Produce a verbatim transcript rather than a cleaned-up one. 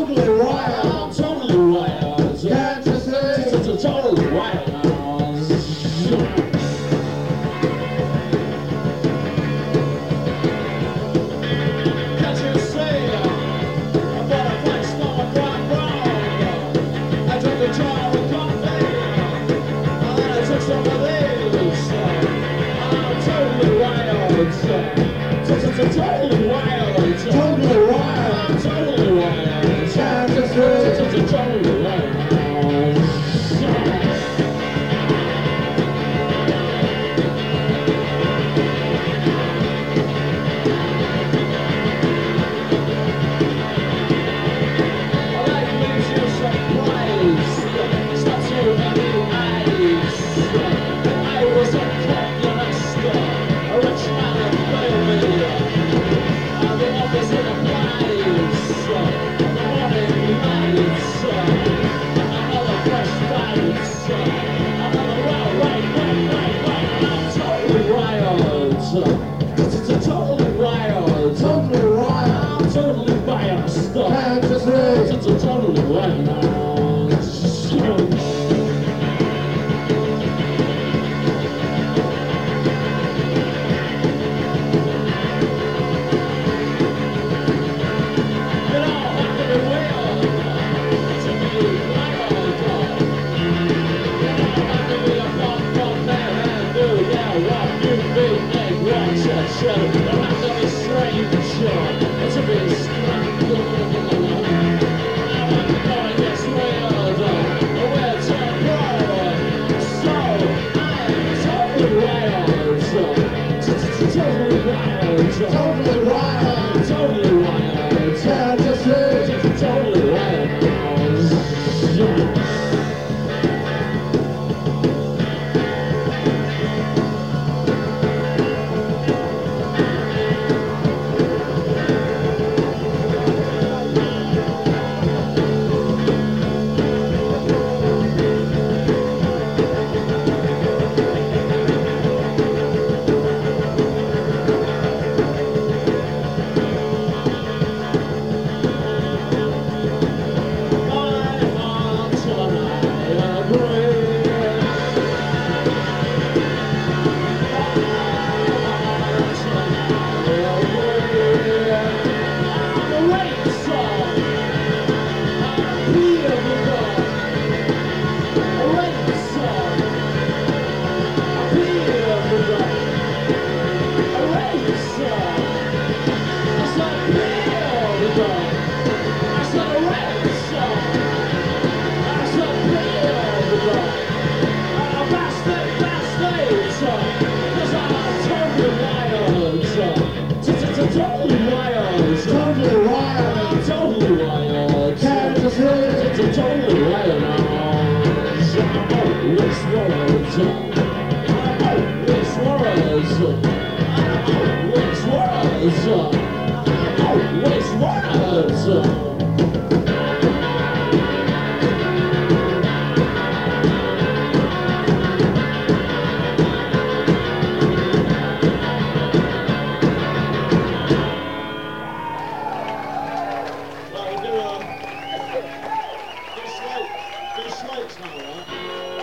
totally wild. I'm totally wild. Can't you see? It's totally wild. Can't you see? I bought a flex stomach rock round. I drank a jar of coffee. And then I took some of these. I'm totally wild. It's totally wild. Totally wild. I'm totally wild. Can't you see? It's totally wild. Totally wild, Totally wild. I'm totally wild stuff. Can't you see? It's totally wild. Totally wild. Totally wild. Can't you see? Totally wild. Totally wild. Totally wild. Can't you see? It's totally wild. This world. This world. This world. This world. Right, we'll do, um, do slate, do slates now, right?